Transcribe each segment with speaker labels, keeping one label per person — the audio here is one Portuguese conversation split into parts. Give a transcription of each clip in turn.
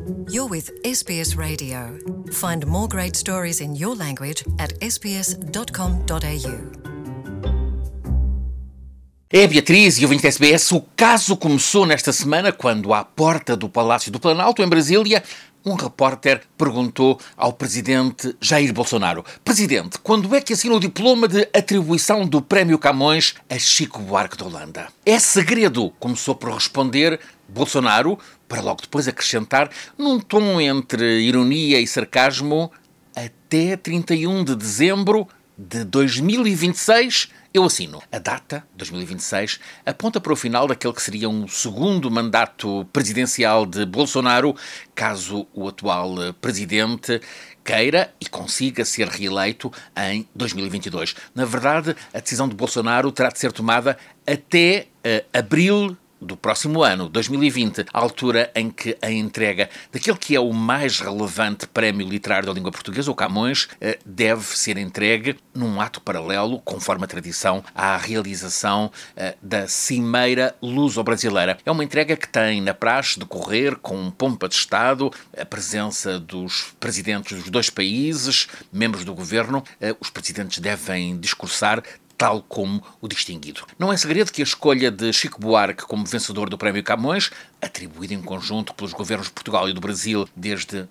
Speaker 1: You're with SBS Radio. Find more great stories in your language at sbs.com.au.
Speaker 2: É, Beatriz e ouvinte da SBS, o caso começou nesta semana quando, à porta do Palácio do Planalto, em Brasília, um repórter perguntou ao presidente Jair Bolsonaro: Presidente, quando é que assina o diploma de atribuição do Prémio Camões a Chico Buarque de Holanda? É segredo, começou por responder Bolsonaro, para logo depois acrescentar, num tom entre ironia e sarcasmo: até 31 de dezembro de 2026 eu assino. A data, 2026, aponta para o final daquele que seria um segundo mandato presidencial de Bolsonaro, caso o atual presidente queira e consiga ser reeleito em 2022. Na verdade, a decisão de Bolsonaro terá de ser tomada até abril do próximo ano, 2020, a altura em que a entrega daquele que é o mais relevante prémio literário da língua portuguesa, o Camões, deve ser entregue num ato paralelo, conforme a tradição, à realização da Cimeira Luso-Brasileira. É uma entrega que tem na praxe decorrer com pompa de Estado, a presença dos presidentes dos dois países, membros do governo. Os presidentes devem discursar tal como o distinguido. Não é segredo que a escolha de Chico Buarque como vencedor do Prémio Camões, atribuído em conjunto pelos governos de Portugal e do Brasil desde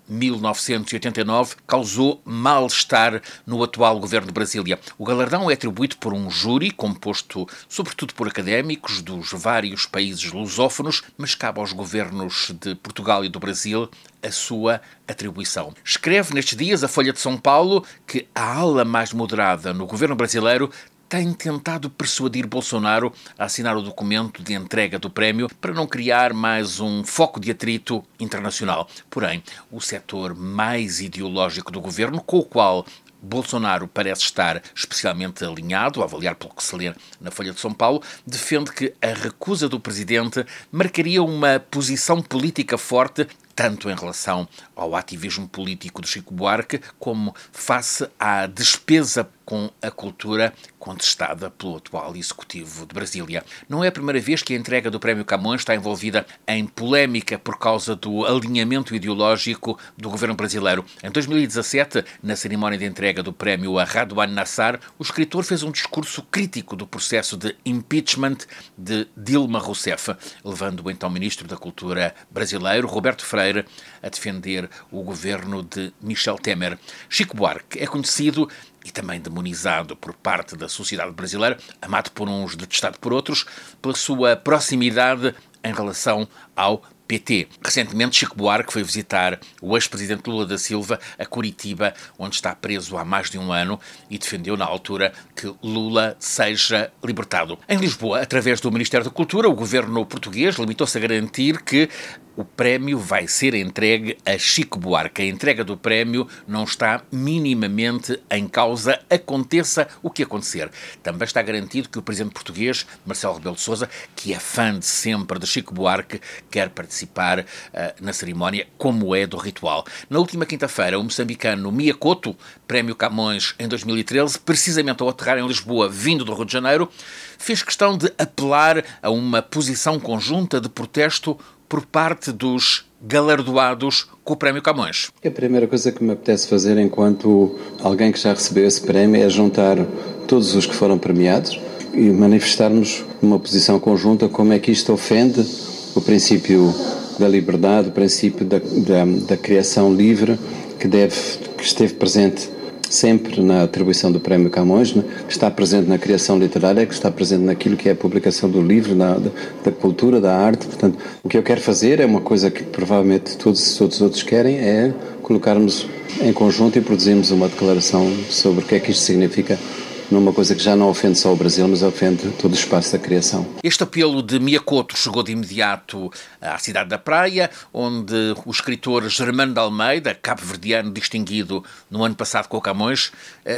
Speaker 2: 1989, causou mal-estar no atual governo de Brasília. O galardão é atribuído por um júri composto sobretudo por académicos dos vários países lusófonos, mas cabe aos governos de Portugal e do Brasil a sua atribuição. Escreve nestes dias a Folha de São Paulo que a ala mais moderada no governo brasileiro tem tentado persuadir Bolsonaro a assinar o documento de entrega do prémio para não criar mais um foco de atrito internacional. Porém, o setor mais ideológico do governo, com o qual Bolsonaro parece estar especialmente alinhado, a avaliar pelo que se lê na Folha de São Paulo, defende que a recusa do presidente marcaria uma posição política forte, tanto em relação ao ativismo político de Chico Buarque, como face à despesa com a cultura contestada pelo atual executivo de Brasília. Não é a primeira vez que a entrega do Prémio Camões está envolvida em polémica por causa do alinhamento ideológico do governo brasileiro. Em 2017, na cerimónia de entrega do prémio a Radwan Nassar, o escritor fez um discurso crítico do processo de impeachment de Dilma Rousseff, levando o então ministro da Cultura brasileiro, Roberto Freire, a defender o governo de Michel Temer. Chico Buarque é conhecido e também demonizado por parte da sociedade brasileira, amado por uns, detestado por outros, pela sua proximidade em relação ao PT. Recentemente, Chico Buarque foi visitar o ex-presidente Lula da Silva a Curitiba, onde está preso há mais de um ano, e defendeu na altura que Lula seja libertado. Em Lisboa, através do Ministério da Cultura, o governo português limitou-se a garantir que o prémio vai ser entregue a Chico Buarque. A entrega do prémio não está minimamente em causa, aconteça o que acontecer. Também está garantido que o presidente português, Marcelo Rebelo de Sousa, que é fã de sempre de Chico Buarque, quer participar na cerimónia, como é do ritual. Na última quinta-feira, o moçambicano Mia Couto, Prémio Camões em 2013, precisamente ao aterrar em Lisboa, vindo do Rio de Janeiro, fez questão de apelar a uma posição conjunta de protesto por parte dos galardoados com o Prémio Camões.
Speaker 3: A primeira coisa que me apetece fazer enquanto alguém que já recebeu esse prémio é juntar todos os que foram premiados e manifestarmos uma posição conjunta como é que isto ofende o princípio da liberdade, o princípio da criação livre que esteve presente sempre na atribuição do Prémio Camões, né, que está presente na criação literária, que está presente naquilo que é a publicação do livro, da cultura, da arte. Portanto, o que eu quero fazer é uma coisa que provavelmente todos os outros querem, é colocarmos em conjunto e produzirmos uma declaração sobre o que é que isto significa numa coisa que já não ofende só o Brasil, mas ofende todo o espaço da criação.
Speaker 2: Este apelo de Mia Couto chegou de imediato à cidade da Praia, onde o escritor Germano de Almeida, cabo-verdiano distinguido no ano passado com o Camões,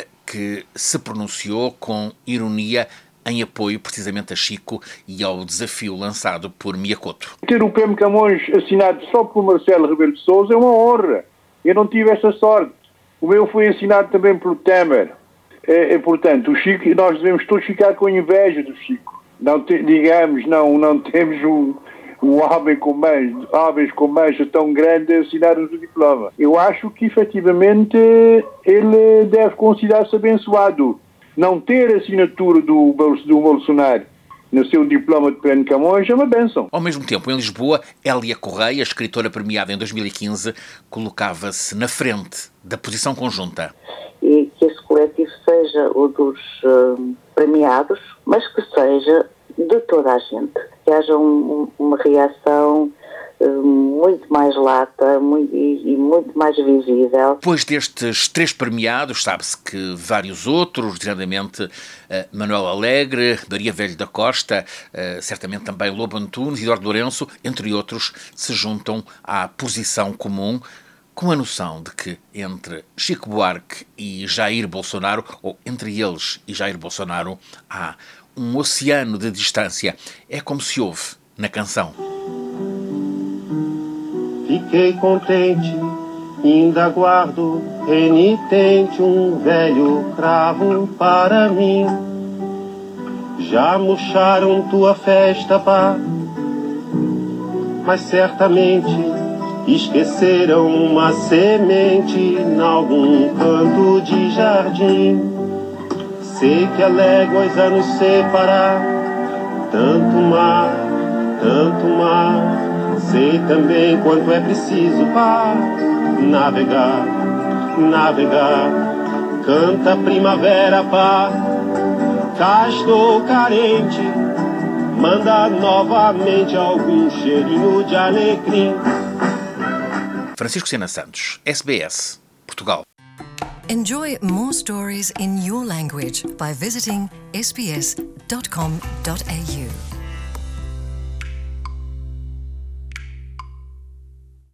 Speaker 2: que se pronunciou com ironia em apoio precisamente a Chico e ao desafio lançado por Mia Couto.
Speaker 4: Ter o Prémio Camões assinado só por Marcelo Rebelo de Sousa é uma honra. Eu não tive essa sorte. O meu foi assinado também pelo Temer. Portanto, o Chico, nós devemos todos ficar com inveja do Chico. Não temos um homem com mancha tão grande assinar-nos o diploma. Eu acho que, efetivamente, ele deve considerar-se abençoado. Não ter a assinatura do Bolsonaro no seu diploma de Prémio Camões é uma bênção.
Speaker 2: Ao mesmo tempo, em Lisboa, Hélia Correia, escritora premiada em 2015, colocava-se na frente da posição conjunta.
Speaker 5: E que esse coletivo seja o dos premiados, mas que seja de toda a gente. Que haja uma reação muito mais lata e muito mais visível.
Speaker 2: Depois destes 3 premiados, sabe-se que vários outros, designadamente Manuel Alegre, Maria Velho da Costa, certamente também Lobo Antunes e Eduardo Lourenço, entre outros, se juntam à posição comum, com a noção de que entre Chico Buarque e Jair Bolsonaro, ou entre eles e Jair Bolsonaro, há um oceano de distância. É como se ouve na canção.
Speaker 6: Fiquei contente, ainda guardo renitente um velho cravo para mim. Já murcharam tua festa, pá, mas certamente esqueceram uma semente em algum canto de jardim. Sei que há léguas a nos separar, tanto mar, tanto mar. Sei também quanto é preciso para navegar, navegar. Canta primavera, pá, cá estou carente. Manda novamente algum cheirinho de alecrim.
Speaker 2: Francisco Sena Santos, SBS, Portugal.
Speaker 1: Enjoy more stories in your language by visiting sbs.com.au.